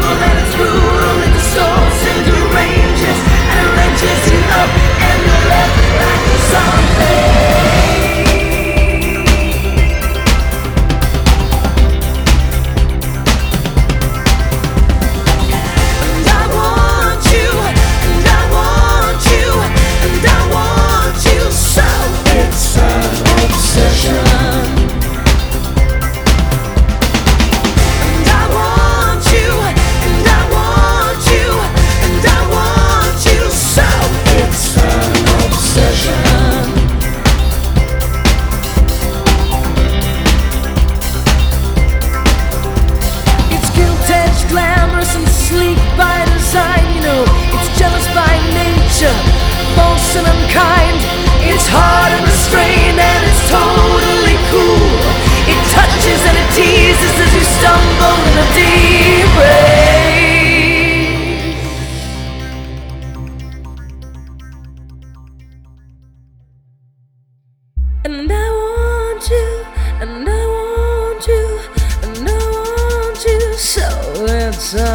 and it's brutal, it distorts and deranges and arranges you up and you're left like a zombie. False and unkind, it's hard and restrained, and it's totally cool. It touches and it teases as you stumble in a deep rain. And I want you, and I want you, and I want you, so it's